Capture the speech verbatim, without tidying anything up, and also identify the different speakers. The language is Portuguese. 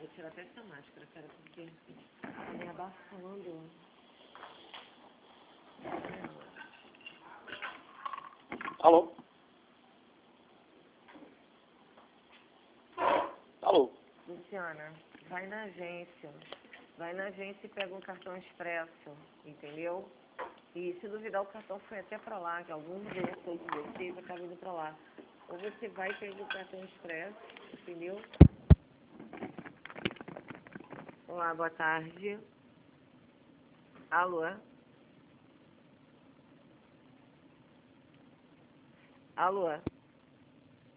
Speaker 1: vou tirar até essa máscara, cara, porque tá me abafando.
Speaker 2: Alô? Alô?
Speaker 1: Luciana, vai na agência. Vai na agência e pega um cartão expresso, entendeu? E se duvidar, o cartão foi até pra lá, que algum dia foi de vocês acaba indo pra lá. Ou você vai e pega o cartão expresso, entendeu? Olá, boa tarde. Alô? Alô?